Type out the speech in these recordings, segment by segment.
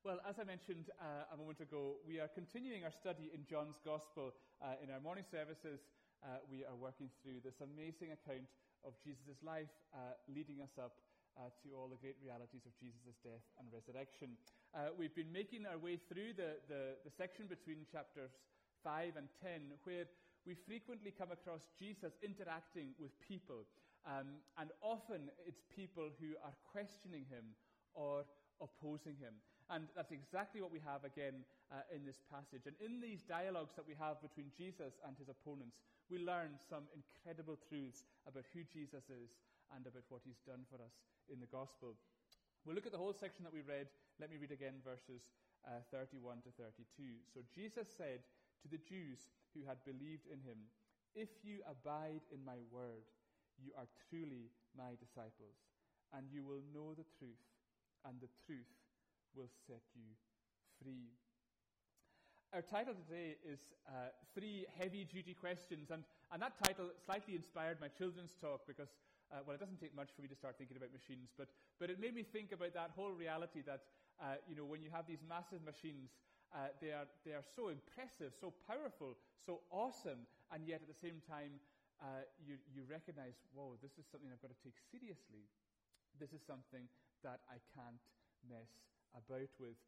Well, as I mentioned a moment ago, we are continuing our study in John's Gospel. In our morning services, we are working through this amazing account of Jesus' life, leading us up to all the great realities of Jesus' death and resurrection. We've been making our way through the section between chapters 5 and 10, where we frequently come across Jesus interacting with people. And often it's people who are questioning him or opposing him. And that's exactly what we have again in this passage. And in these dialogues that we have between Jesus and his opponents, we learn some incredible truths about who Jesus is and about what he's done for us in the gospel. We'll look at the whole section that we read. Let me read again verses 31 to 32. So Jesus said to the Jews who had believed in him, "If you abide in my word, you are truly my disciples, and you will know the truth, and the truth will set you free." Our title today is 3 Heavy-Duty Questions, and that title slightly inspired my children's talk because, it doesn't take much for me to start thinking about machines, but it made me think about that whole reality that, when you have these massive machines, they are so impressive, so powerful, so awesome, and yet at the same time, you recognize, whoa, this is something I've got to take seriously. This is something that I can't mess about with.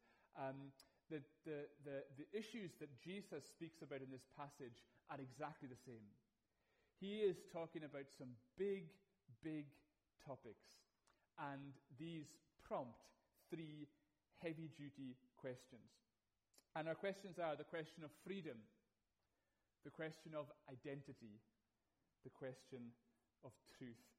The issues that Jesus speaks about in this passage are exactly the same. He is talking about some big, big topics, and these prompt 3 heavy-duty questions. And our questions are the question of freedom, the question of identity, the question of truth.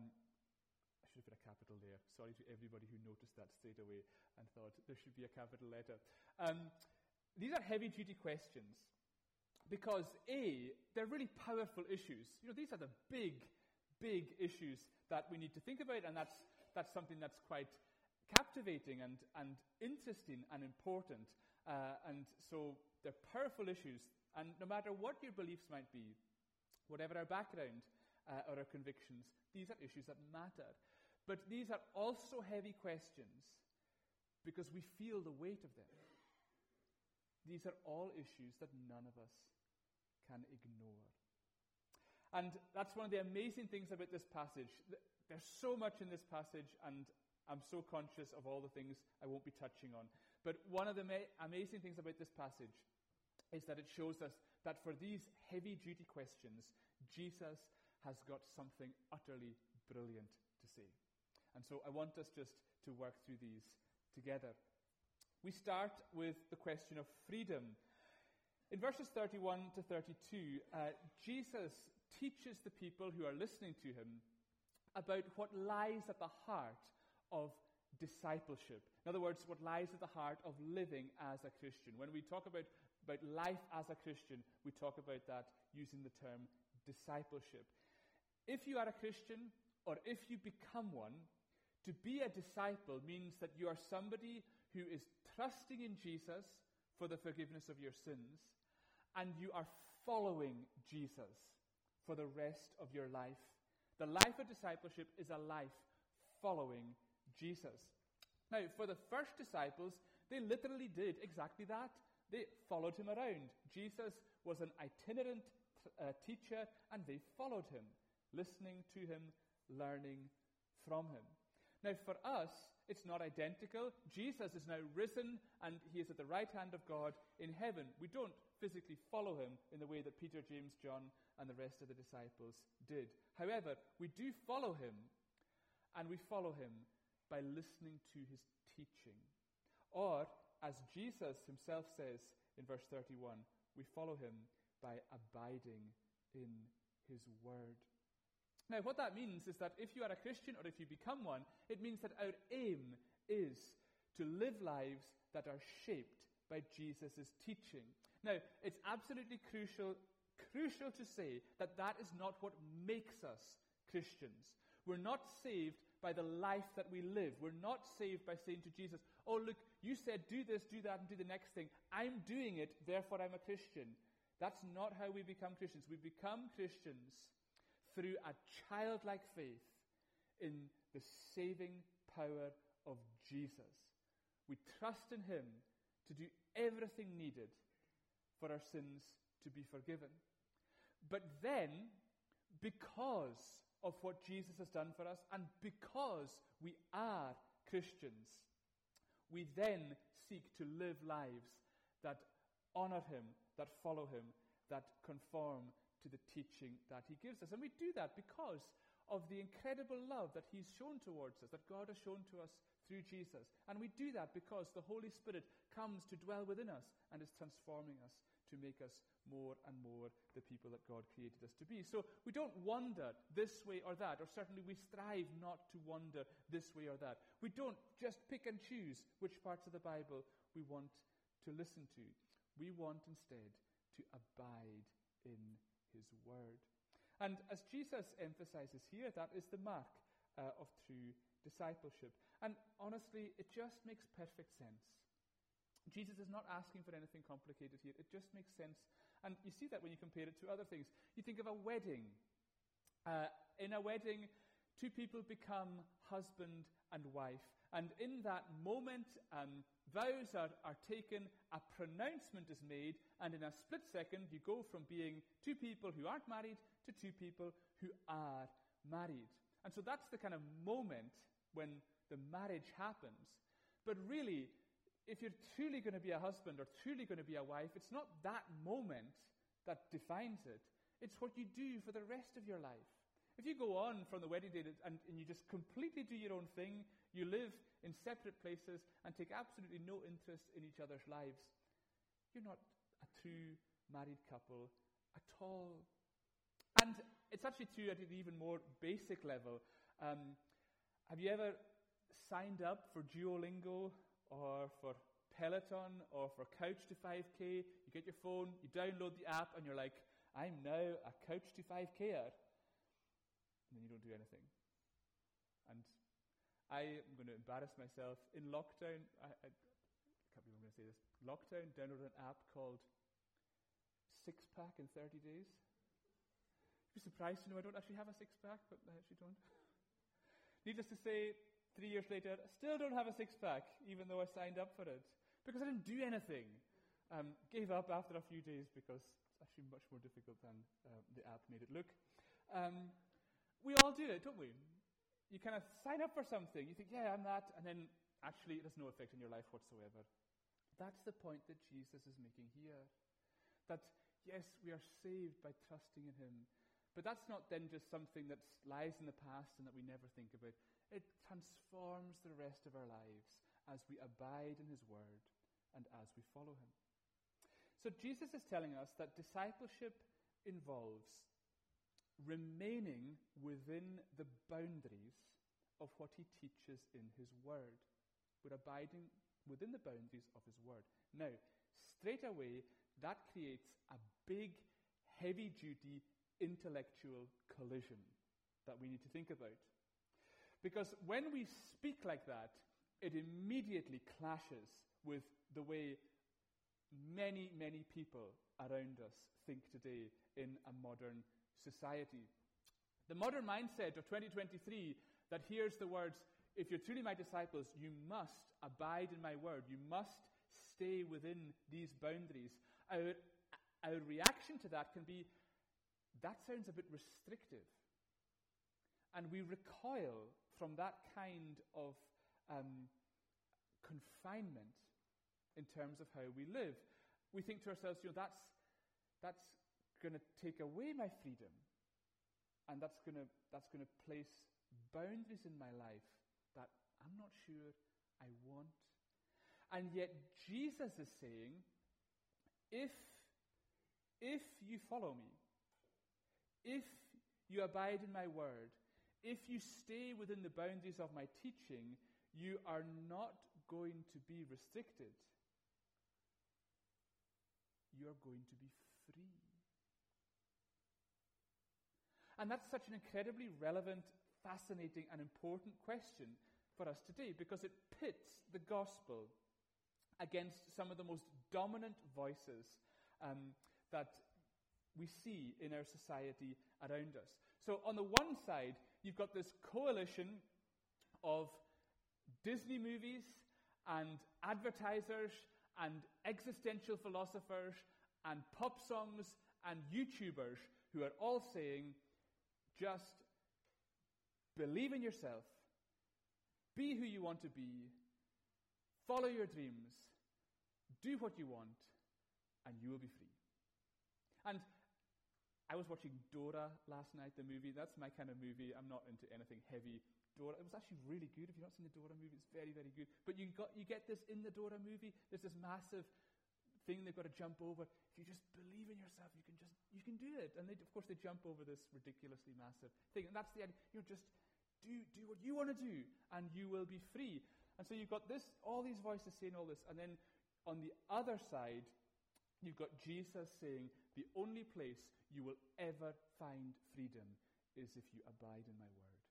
I should have put a capital there. Sorry to everybody who noticed that straight away and thought there should be a capital letter. These are heavy-duty questions because, A, they're really powerful issues. These are the big, big issues that we need to think about, and that's something that's quite captivating and interesting and important. And so they're powerful issues, and no matter what your beliefs might be, whatever our background or our convictions, these are issues that matter. But these are also heavy questions because we feel the weight of them. These are all issues that none of us can ignore. And that's one of the amazing things about this passage. There's so much in this passage, and I'm so conscious of all the things I won't be touching on. But one of the amazing things about this passage is that it shows us that for these heavy-duty questions, Jesus has got something utterly brilliant to say. And so I want us just to work through these together. We start with the question of freedom. In verses 31 to 32, Jesus teaches the people who are listening to him about what lies at the heart of discipleship. In other words, what lies at the heart of living as a Christian. When we talk about life as a Christian, we talk about that using the term discipleship. If you are a Christian, or if you become one, to be a disciple means that you are somebody who is trusting in Jesus for the forgiveness of your sins, and you are following Jesus for the rest of your life. The life of discipleship is a life following Jesus. Now, for the first disciples, they literally did exactly that. They followed him around. Jesus was an itinerant teacher, and they followed him, listening to him, learning from him. Now, for us, it's not identical. Jesus is now risen, and he is at the right hand of God in heaven. We don't physically follow him in the way that Peter, James, John, and the rest of the disciples did. However, we do follow him, and we follow him by listening to his teaching. Or, as Jesus himself says in verse 31, we follow him by abiding in his word. Now, what that means is that if you are a Christian or if you become one, it means that our aim is to live lives that are shaped by Jesus' teaching. Now, it's absolutely crucial to say that is not what makes us Christians. We're not saved by the life that we live. We're not saved by saying to Jesus, "Oh, look, you said do this, do that, and do the next thing. I'm doing it, therefore I'm a Christian." That's not how we become Christians. We become Christians through a childlike faith in the saving power of Jesus. We trust in him to do everything needed for our sins to be forgiven. But then, because of what Jesus has done for us, and because we are Christians, we then seek to live lives that honor him, that follow him, that conform to the teaching that he gives us. And we do that because of the incredible love that he's shown towards us, that God has shown to us through Jesus. And we do that because the Holy Spirit comes to dwell within us and is transforming us to make us more and more the people that God created us to be. So we don't wander this way or that, or certainly we strive not to wander this way or that. We don't just pick and choose which parts of the Bible we want to listen to. We want instead to abide in his word. And as Jesus emphasizes here, that is the mark of true discipleship. And honestly, it just makes perfect sense. Jesus is not asking for anything complicated here. It just makes sense. And you see that when you compare it to other things. You think of a wedding. In a wedding, two people become husband and wife. And in that moment, vows are taken, a pronouncement is made, and in a split second, you go from being two people who aren't married to two people who are married. And so that's the kind of moment when the marriage happens. But really, if you're truly going to be a husband or truly going to be a wife, it's not that moment that defines it. It's what you do for the rest of your life. If you go on from the wedding day and you just completely do your own thing, you live in separate places and take absolutely no interest in each other's lives, you're not a true married couple at all. And it's actually true at an even more basic level. Have you ever signed up for Duolingo or for Peloton or for Couch to 5K? You get your phone, you download the app, and you're like, I'm now a Couch to 5K'er. And then you don't do anything. And I am going to embarrass myself. In lockdown, I can't believe I'm going to say this. Lockdown, downloaded an app called Six-Pack in 30 days. You'd be surprised to know I don't actually have a six-pack, but I actually don't. Needless to say, 3 years later, I still don't have a six-pack, even though I signed up for it, because I didn't do anything. Gave up after a few days because it's actually much more difficult than the app made it look. We all do it, don't we? You kind of sign up for something. You think, yeah, I'm that, and then actually it has no effect on your life whatsoever. That's the point that Jesus is making here. That, yes, we are saved by trusting in him, but that's not then just something that lies in the past and that we never think about. It transforms the rest of our lives as we abide in his word and as we follow him. So Jesus is telling us that discipleship involves remaining within the boundaries of what he teaches in his word. We're abiding within the boundaries of his word. Now, straight away, that creates a big, heavy-duty intellectual collision that we need to think about. Because when we speak like that, it immediately clashes with the way many, many people around us think today in a modern society. The modern mindset of 2023 that hears the words, if you're truly my disciples, you must abide in my word. You must stay within these boundaries. Our reaction to that can be, that sounds a bit restrictive. And we recoil from that kind of confinement in terms of how we live. We think to ourselves, that's going to take away my freedom, and that's going to place boundaries in my life that I'm not sure I want. And yet Jesus is saying, if you follow me, if you abide in my word, if you stay within the boundaries of my teaching, you are not going to be restricted. You are going to be free. And that's such an incredibly relevant, fascinating, and important question for us today, because it pits the gospel against some of the most dominant voices that we see in our society around us. So on the one side, you've got this coalition of Disney movies and advertisers and existential philosophers and pop songs and YouTubers who are all saying, just believe in yourself, be who you want to be, follow your dreams, do what you want, and you will be free. And I was watching Dora last night, the movie. That's my kind of movie. I'm not into anything heavy. Dora, it was actually really good. If you've not seen the Dora movie, it's very, very good. But you get this in the Dora movie. There's this massive thing they've got to jump over. If you just believe in yourself, you can do it. And of course they jump over this ridiculously massive thing. And that's the idea. Just do what you want to do, and you will be free. And so you've got all these voices saying all this, and then on the other side, you've got Jesus saying, the only place you will ever find freedom is if you abide in my word.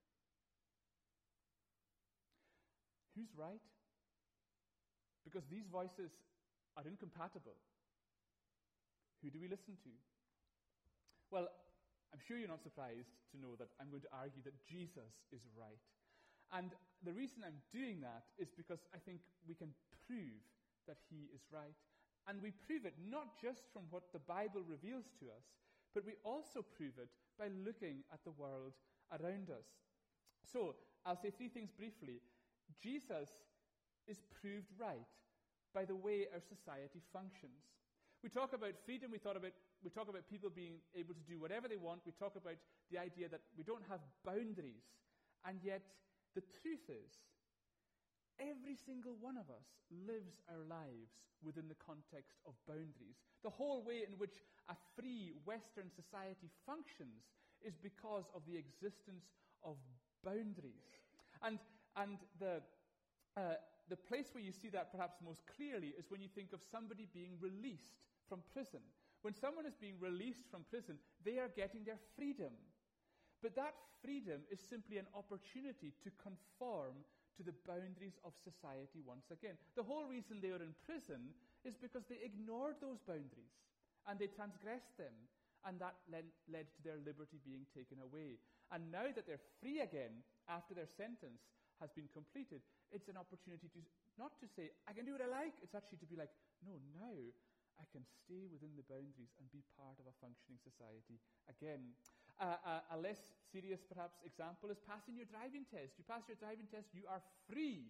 Who's right? Because these voices are incompatible. Who do we listen to? Well, I'm sure you're not surprised to know that I'm going to argue that Jesus is right. And the reason I'm doing that is because I think we can prove that he is right. And we prove it not just from what the Bible reveals to us, but we also prove it by looking at the world around us. So, I'll say three things briefly. Jesus is proved right by the way our society functions. We talk about freedom, we talk about people being able to do whatever they want, we talk about the idea that we don't have boundaries, and yet the truth is, every single one of us lives our lives within the context of boundaries. The whole way in which a free Western society functions is because of the existence of boundaries. And the place where you see that perhaps most clearly is when you think of somebody being released from prison. When someone is being released from prison, they are getting their freedom. But that freedom is simply an opportunity to conform to the boundaries of society once again. The whole reason they are in prison is because they ignored those boundaries and they transgressed them, and that led to their liberty being taken away. And now that they're free again after their sentence has been completed, it's an opportunity to not to say, I can do what I like. It's actually to be like, no, now I can stay within the boundaries and be part of a functioning society again. A less serious, perhaps, example is passing your driving test. You pass your driving test, you are free.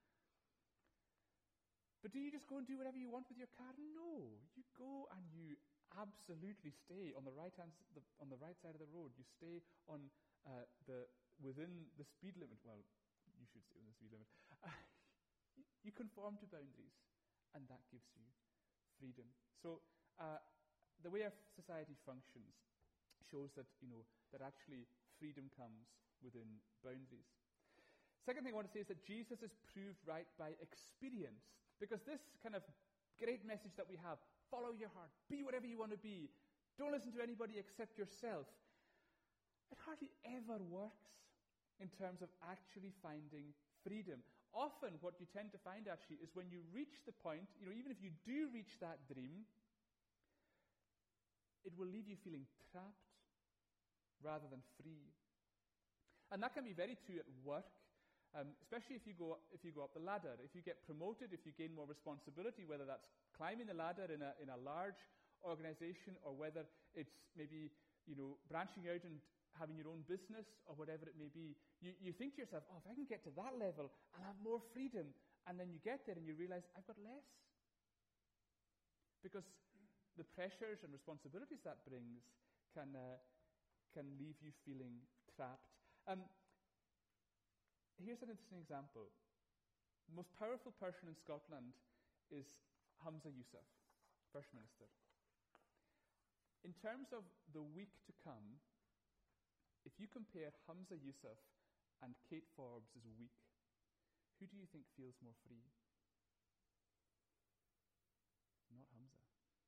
But do you just go and do whatever you want with your car? No. You go and you absolutely stay on the right side of the road. You stay on within the speed limit. Well, you should stay within the speed limit. You conform to boundaries, and that gives you freedom. So the way our society functions shows that that actually freedom comes within boundaries. Second thing I want to say is that Jesus is proved right by experience, because this kind of great message that we have, follow your heart, be whatever you want to be, don't listen to anybody except yourself, it hardly ever works in terms of actually finding freedom. Often what you tend to find actually is when you reach the point, even if you do reach that dream, it will leave you feeling trapped rather than free. And that can be very true at work, especially if you go up the ladder. If you get promoted, if you gain more responsibility, whether that's climbing the ladder in a large organization, or whether it's maybe branching out and having your own business or whatever it may be, you think to yourself, if I can get to that level, I'll have more freedom. And then you get there and you realize, I've got less. Because the pressures and responsibilities that brings can leave you feeling trapped. Here's an interesting example. The most powerful person in Scotland is Humza Yousaf, First Minister. In terms of the week to come, if you compare Humza Yousaf and Kate Forbes' week, who do you think feels more free? Not Humza.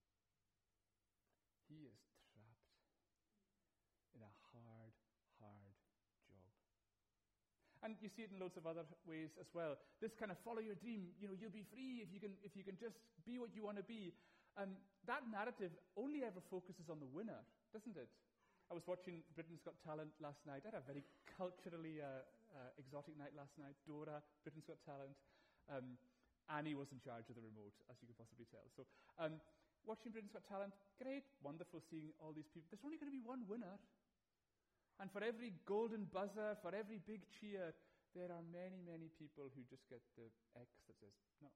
He is trapped in a hard job. And you see it in loads of other ways as well. This kind of follow your dream, you'll be free if you can just be what you want to be. That narrative only ever focuses on the winner, doesn't it? I was watching Britain's Got Talent last night. I had a very culturally exotic night last night. Dora, Britain's Got Talent. Annie was in charge of the remote, as you can possibly tell. So watching Britain's Got Talent, great, wonderful seeing all these people. There's only going to be one winner. And for every golden buzzer, for every big cheer, there are many, many people who just get the X that says no.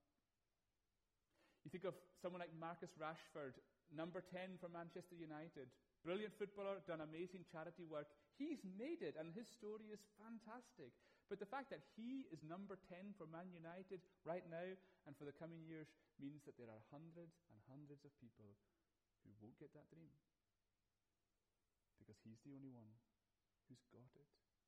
You think of someone like Marcus Rashford, number 10 for Manchester United. Brilliant footballer, done amazing charity work. He's made it, and his story is fantastic. But the fact that he is number 10 for Man United right now and for the coming years means that there are hundreds and hundreds of people who won't get that dream. Because he's the only one who's got it.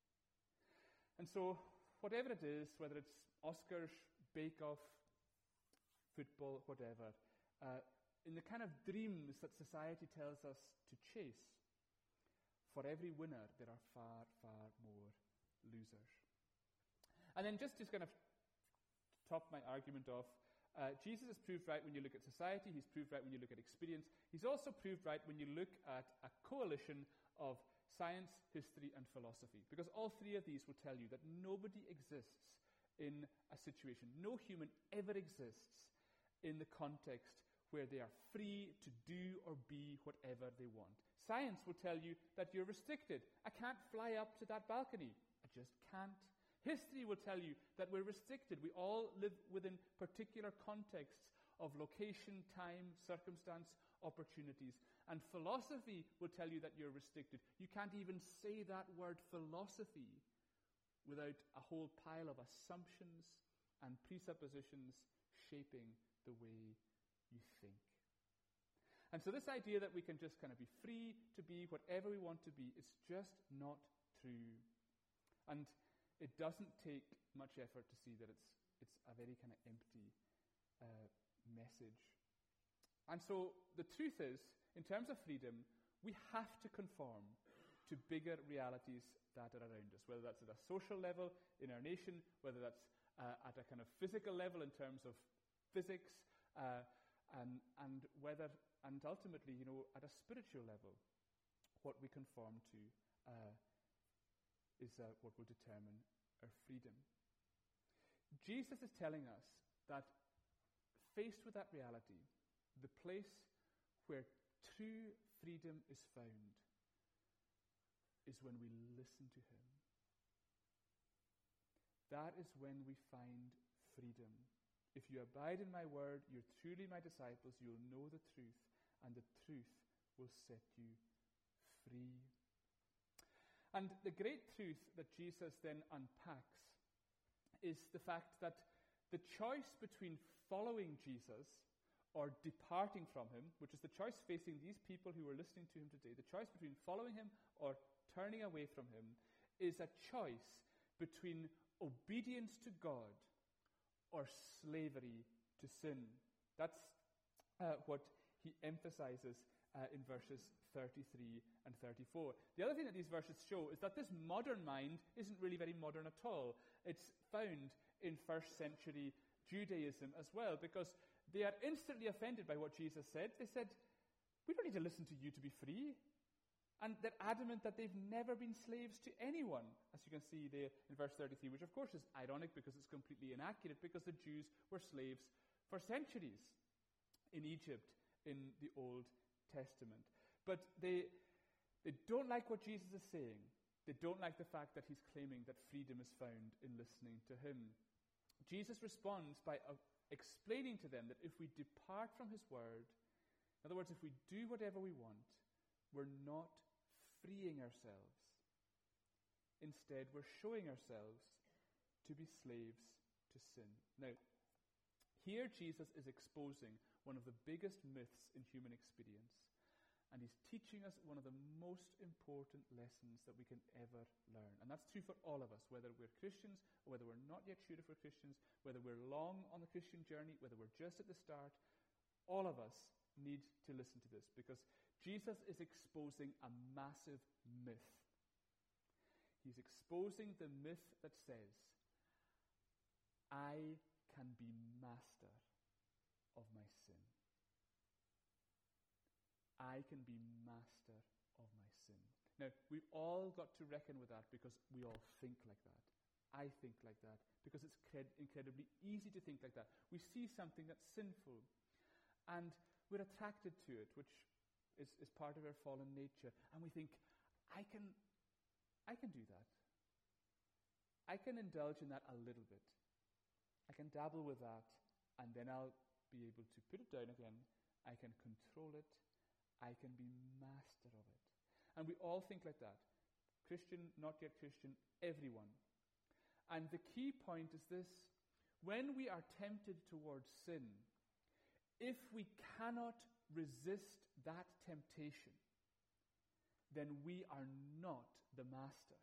And so, whatever it is, whether it's Oscars, Bake Off, football, whatever, in the kind of dreams that society tells us to chase, for every winner, there are far, far more losers. And then just to kind of top my argument off, Jesus is proved right when you look at society, he's proved right when you look at experience, he's also proved right when you look at a coalition of science, history, and philosophy. Because all three of these will tell you that nobody exists in a situation, no human ever exists in the context where they are free to do or be whatever they want. Science will tell you that you're restricted. I can't fly up to that balcony. I just can't. History will tell you that we're restricted. We all live within particular contexts of location, time, circumstance, opportunities. And philosophy will tell you that you're restricted. You can't even say that word philosophy without a whole pile of assumptions and presuppositions shaping the way you think. And so this idea that we can just kind of be free to be whatever we want to be is just not true. And it doesn't take much effort to see that it's a very kind of empty message. And so the truth is, in terms of freedom, we have to conform to bigger realities that are around us, whether that's at a social level in our nation, whether that's at a kind of physical level in terms of physics, and whether, and ultimately, at a spiritual level, what we conform to is what will determine our freedom. Jesus is telling us that faced with that reality, the place where true freedom is found is when we listen to him. That is when we find freedom. If you abide in my word, you're truly my disciples, you'll know the truth, and the truth will set you free. And the great truth that Jesus then unpacks is the fact that the choice between following Jesus or departing from him, which is the choice facing these people who are listening to him today, the choice between following him or turning away from him, is a choice between obedience to God or slavery to sin. That's what he emphasizes in verses 33 and 34. The other thing that these verses show is that this modern mind isn't really very modern at all. It's found in first century Judaism as well, because they are instantly offended by what Jesus said. They said, we don't need to listen to you to be free. And they're adamant that they've never been slaves to anyone, as you can see there in verse 33, which of course is ironic because it's completely inaccurate, because the Jews were slaves for centuries in Egypt in the Old Testament. But they don't like what Jesus is saying. They don't like the fact that he's claiming that freedom is found in listening to him. Jesus responds by explaining to them that if we depart from his word, in other words, if we do whatever we want, we're not freeing ourselves. Instead, we're showing ourselves to be slaves to sin. Now, here Jesus is exposing one of the biggest myths in human experience, and he's teaching us one of the most important lessons that we can ever learn. And that's true for all of us, whether we're Christians or whether we're not yet sure if we're Christians, whether we're long on the Christian journey, whether we're just at the start. All of us need to listen to this, because Jesus is exposing a massive myth. He's exposing the myth that says, I can be master of my sin. I can be master of my sin. Now, we've all got to reckon with that because we all think like that. I think like that, because it's incredibly easy to think like that. We see something that's sinful, and we're attracted to it, which is part of our fallen nature, and we think, I can do that. I can indulge in that a little bit. I can dabble with that, and then I'll be able to put it down again. I can control it. I can be master of it. And we all think like that. Christian, not yet Christian, everyone. And the key point is this: when we are tempted towards sin, if we cannot resist that temptation, then we are not the master.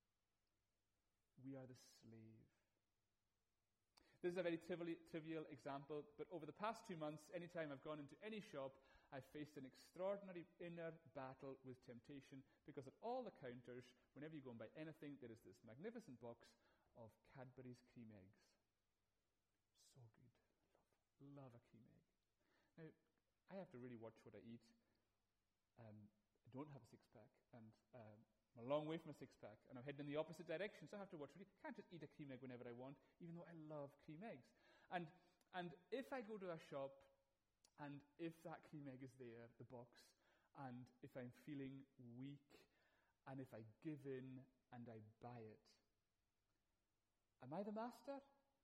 We are the slave. This is a very trivial example, but over the past 2 months, anytime I've gone into any shop, I've faced an extraordinary inner battle with temptation, because at all the counters, whenever you go and buy anything, there is this magnificent box of Cadbury's cream eggs. So good. Love a cream egg. Now, I have to really watch what I eat. I don't have a six-pack, and I'm a long way from a six-pack, and I'm heading in the opposite direction, so I have to watch. I can't just eat a cream egg whenever I want, even though I love cream eggs. And if I go to a shop, and if that cream egg is there, the box, and if I'm feeling weak, and if I give in and I buy it, am I the master?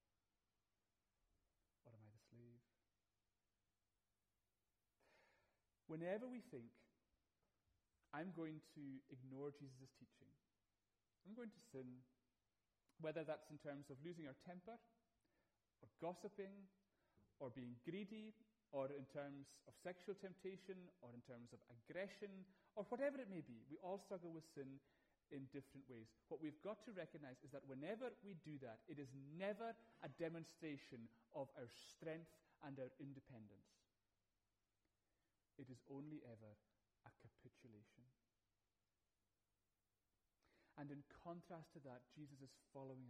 Or am I the slave? Whenever we think, I'm going to ignore Jesus' teaching, I'm going to sin, whether that's in terms of losing our temper, or gossiping, or being greedy, or in terms of sexual temptation, or in terms of aggression, or whatever it may be. We all struggle with sin in different ways. What we've got to recognize is that whenever we do that, it is never a demonstration of our strength and our independence. It is only ever a capitulation. And in contrast to that, Jesus is calling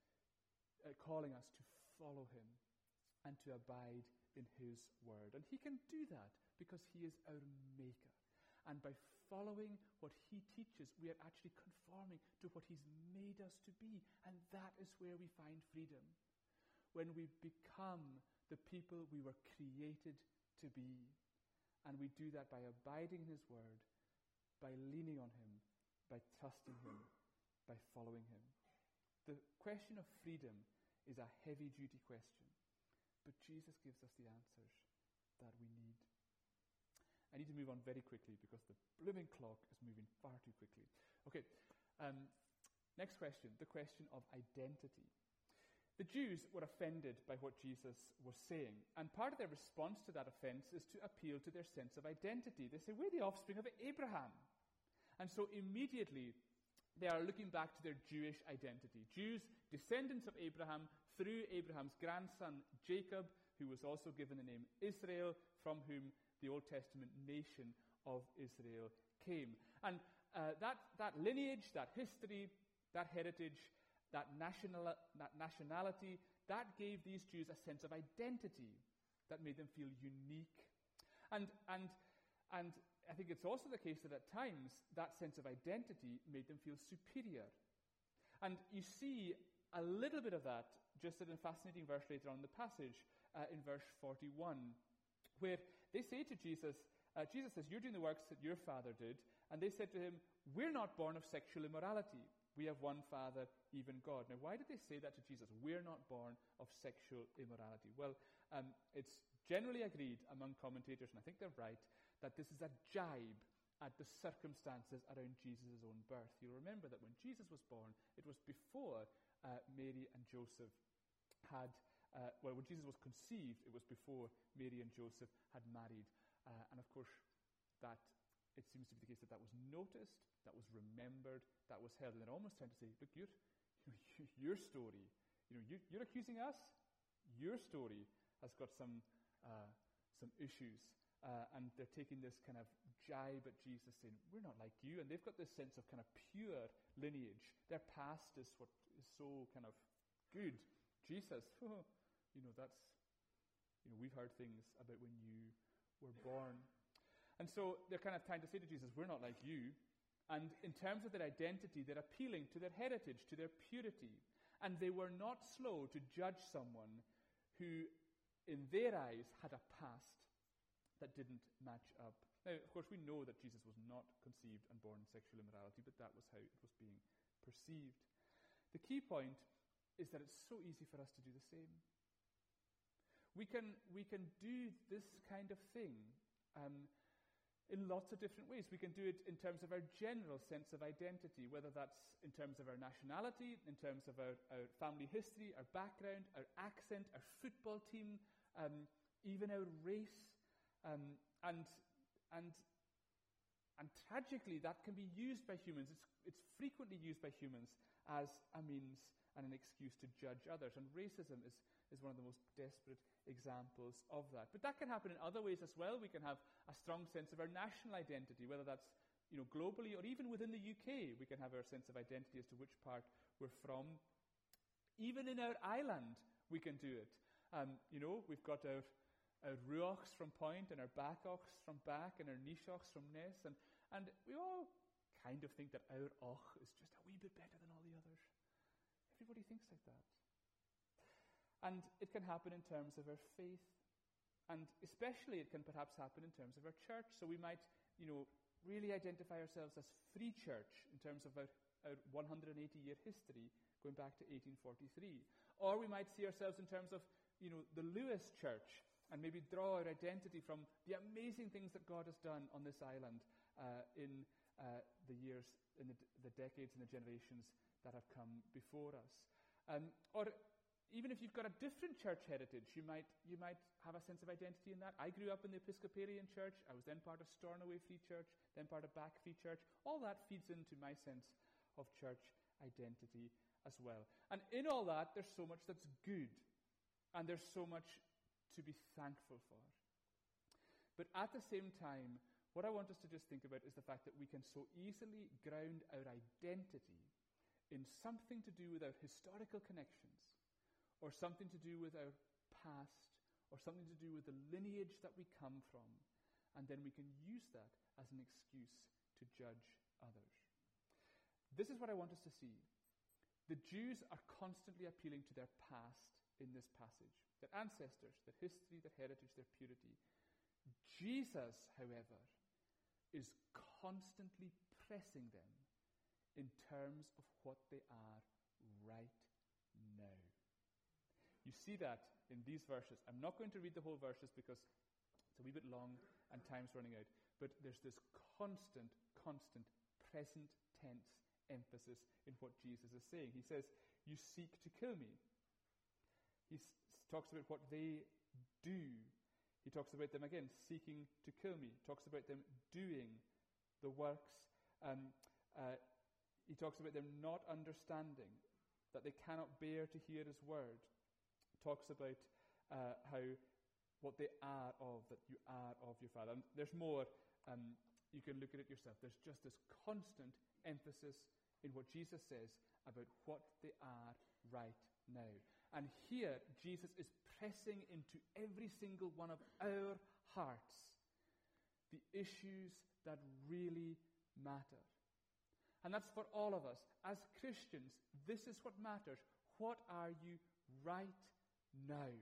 us to follow him and to abide in his word. And he can do that because he is our maker. And by following what he teaches, we are actually conforming to what he's made us to be. And that is where we find freedom. When we become the people we were created to be. And we do that by abiding in his word, by leaning on him, by trusting him, by following him. The question of freedom is a heavy-duty question. But Jesus gives us the answers that we need. I need to move on very quickly because the blooming clock is moving far too quickly. Okay, next question, the question of identity. The Jews were offended by what Jesus was saying, and part of their response to that offense is to appeal to their sense of identity. They say, we're the offspring of Abraham. And so immediately they are looking back to their Jewish identity. Jews, descendants of Abraham, through Abraham's grandson Jacob, who was also given the name Israel, from whom the Old Testament nation of Israel came. And that lineage, that history, that heritage, that nationality, that gave these Jews a sense of identity that made them feel unique. And I think it's also the case that at times that sense of identity made them feel superior. And you see a little bit of that just in a fascinating verse later on in the passage, in verse 41, where they say to Jesus, Jesus says, you're doing the works that your father did. And they said to him, we're not born of sexual immorality. We have one Father, even God. Now, why did they say that to Jesus? We're not born of sexual immorality. Well, it's generally agreed among commentators, and I think they're right, that this is a jibe at the circumstances around Jesus' own birth. You'll remember that when Jesus was born, it was before Mary and Joseph had, when Jesus was conceived, it was before Mary and Joseph had married. And of course, that it seems to be the case that was noticed, that was remembered, that was held. And they're almost trying to say, look, your story, you're accusing us? Your story has got some issues. And they're taking this kind of jibe at Jesus, saying, we're not like you. And they've got this sense of kind of pure lineage. Their past is what is so kind of good. Jesus, we've heard things about when you were born. And so they're kind of trying to say to Jesus, we're not like you. And in terms of their identity, they're appealing to their heritage, to their purity. And they were not slow to judge someone who, in their eyes, had a past that didn't match up. Now, of course, we know that Jesus was not conceived and born in sexual immorality, but that was how it was being perceived. The key point is that it's so easy for us to do the same. We can do this kind of thing in lots of different ways. We can do it in terms of our general sense of identity, whether that's in terms of our nationality, in terms of our family history, our background, our accent, our football team, even our race. And tragically, that can be used by humans. It's frequently used by humans as a means and an excuse to judge others. And racism is one of the most desperate examples of that. But that can happen in other ways as well. We can have a strong sense of our national identity, whether that's globally or even within the UK. We can have our sense of identity as to which part we're from. Even in our island, we can do it. We've got our ruachs from Point and our backochs from back and our nishochs from Ness. And we all kind of think that our och is just a wee bit better than all the others. Everybody thinks like that. And it can happen in terms of our faith. And especially it can perhaps happen in terms of our church. So we might, really identify ourselves as Free Church in terms of our 180-year history going back to 1843. Or we might see ourselves in terms of, the Lewis Church and maybe draw our identity from the amazing things that God has done on this island in the years, in the decades and the generations that have come before us. Or even if you've got a different church heritage, you might have a sense of identity in that. I grew up in the Episcopalian Church. I was then part of Stornoway Free Church, then part of Back Free Church. All that feeds into my sense of church identity as well. And in all that, there's so much that's good, and there's so much to be thankful for. But at the same time, what I want us to just think about is the fact that we can so easily ground our identity in something to do with our historical connections, or something to do with our past, or something to do with the lineage that we come from, and then we can use that as an excuse to judge others. This is what I want us to see. The Jews are constantly appealing to their past in this passage, their ancestors, their history, their heritage, their purity. Jesus, however, is constantly pressing them in terms of what they are right now. You see that in these verses. I'm not going to read the whole verses because it's a wee bit long and time's running out. But there's this constant present tense emphasis in what Jesus is saying. He says, you seek to kill me. He talks about what they do. He talks about them again, seeking to kill me. He talks about them doing the works. He talks about them not understanding, that they cannot bear to hear his word. Talks about what they are of, that you are of your Father. And there's more. You can look at it yourself. There's just this constant emphasis in what Jesus says about what they are right now. And here, Jesus is pressing into every single one of our hearts the issues that really matter. And that's for all of us. As Christians, this is what matters. What are you right now?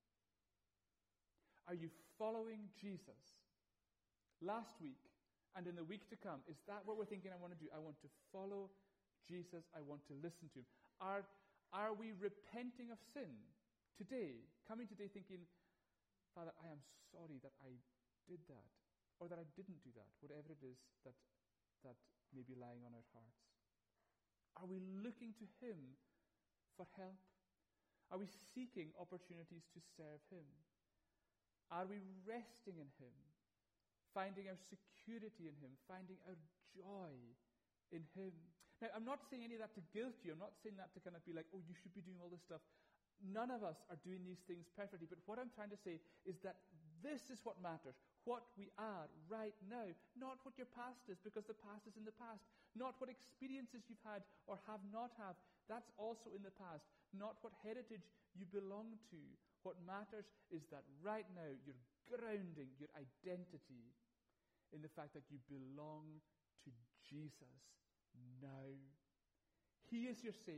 Are you following Jesus? Last week and in the week to come, is that what we're thinking I want to do? I want to follow Jesus. I want to listen to him. Are we repenting of sin today? Coming today thinking, Father, I am sorry that I did that, or that I didn't do that, whatever it is that may be lying on our hearts. Are we looking to him for help? Are we seeking opportunities to serve him? Are we resting in him, finding our security in him, finding our joy in him? Now, I'm not saying any of that to guilt you. I'm not saying that to kind of be like, oh, you should be doing all this stuff. None of us are doing these things perfectly. But what I'm trying to say is that this is what matters, what we are right now, not what your past is, because the past is in the past. Not what experiences you've had or have not had. That's also in the past. Not what heritage you belong to. What matters is that right now you're grounding your identity in the fact that you belong to Jesus now. He is your Savior.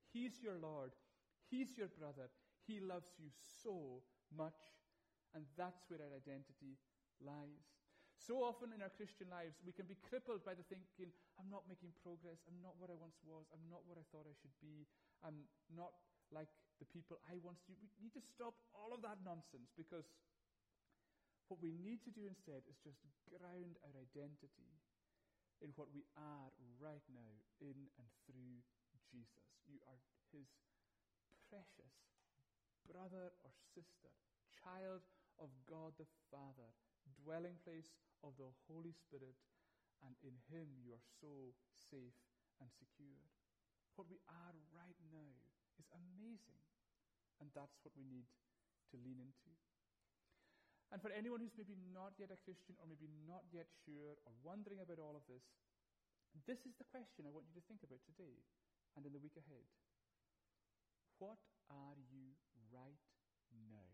He's your Lord. He's your brother. He loves you so much. And that's where our identity lies. So often in our Christian lives, we can be crippled by the thinking, I'm not making progress. I'm not what I once was. I'm not what I thought I should be. I'm not like the people I once knew. We need to stop all of that nonsense, because what we need to do instead is just ground our identity in what we are right now in and through Jesus. You are his precious brother or sister, child of God the Father, dwelling place of the Holy Spirit, and in him you are so safe and secure. What we are right now is amazing, and that's what we need to lean into. And for anyone who's maybe not yet a Christian, or maybe not yet sure, or wondering about all of this, this is the question I want you to think about today and in the week ahead. What are you right now?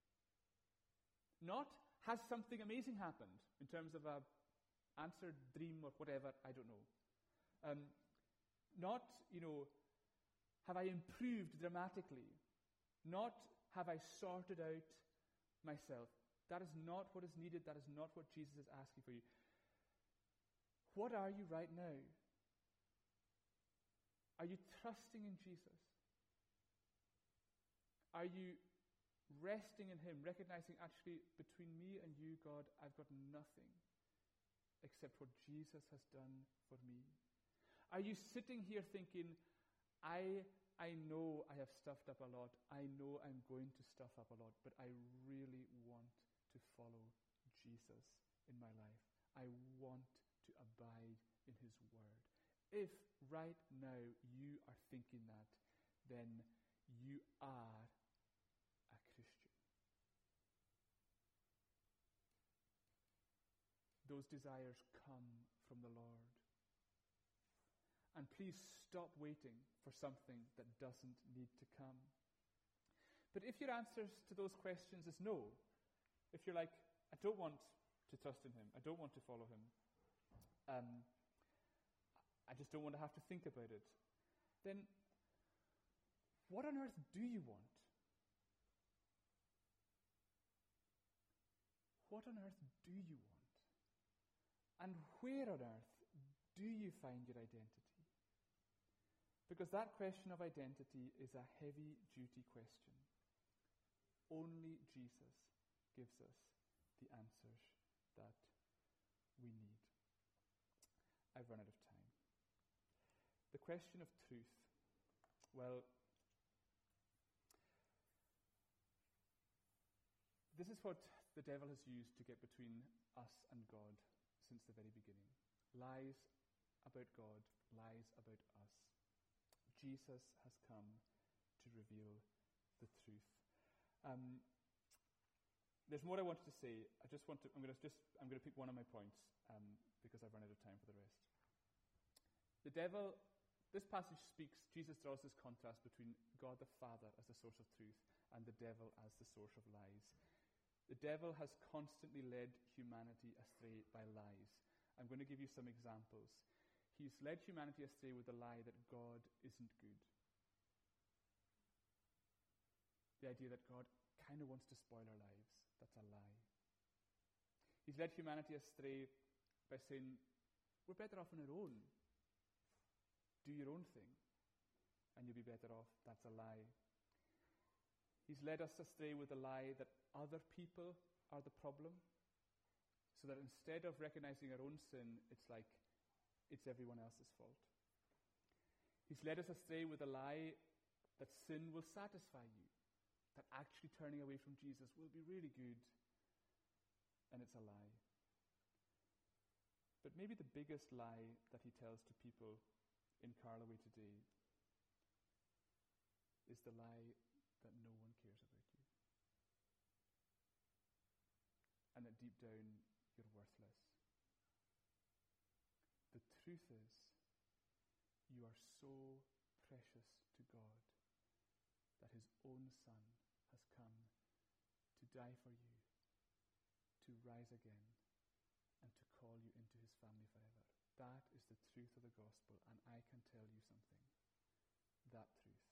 Not, has something amazing happened in terms of a answered dream or whatever, I don't know. Not, have I improved dramatically? Not, have I sorted out myself? That is not what is needed. That is not what Jesus is asking for you. What are you right now? Are you trusting in Jesus? Are you resting in him, recognizing actually between me and you, God, I've got nothing except what Jesus has done for me? Are you sitting here thinking, I know I have stuffed up a lot. I know I'm going to stuff up a lot, but I really want to follow Jesus in my life. I want to abide in his word. If right now you are thinking that, then you are a Christian. Those desires come from the Lord. And please stop waiting for something that doesn't need to come. But if your answers to those questions is no, if you're like, I don't want to trust in him, I don't want to follow him, I just don't want to have to think about it, then what on earth do you want? What on earth do you want? And where on earth do you find your identity? Because that question of identity is a heavy-duty question. Only Jesus gives us the answers that we need. I've run out of time. The question of truth. Well, this is what the devil has used to get between us and God since the very beginning. Lies about God, lies about us. Jesus has come to reveal the truth. There's more I wanted to say. I'm going to pick one of my points because I've run out of time for the rest. The devil, this passage speaks, Jesus draws this contrast between God the Father as the source of truth and the devil as the source of lies. The devil has constantly led humanity astray by lies. I'm going to give you some examples. He's led humanity astray with the lie that God isn't good. The idea that God kind of wants to spoil our lives. That's a lie. He's led humanity astray by saying, we're better off on our own. Do your own thing, and you'll be better off. That's a lie. He's led us astray with the lie that other people are the problem, so that instead of recognizing our own sin, it's like it's everyone else's fault. He's led us astray with the lie that sin will satisfy you, that actually turning away from Jesus will be really good, and it's a lie. But maybe the biggest lie that he tells to people in Carloway today is the lie that no one cares about you, and that deep down you're worthless. The truth is, you are so precious to God that his own Son has come to die for you, to rise again, and to call you into his family forever. That is the truth of the gospel, and I can tell you something. that truth.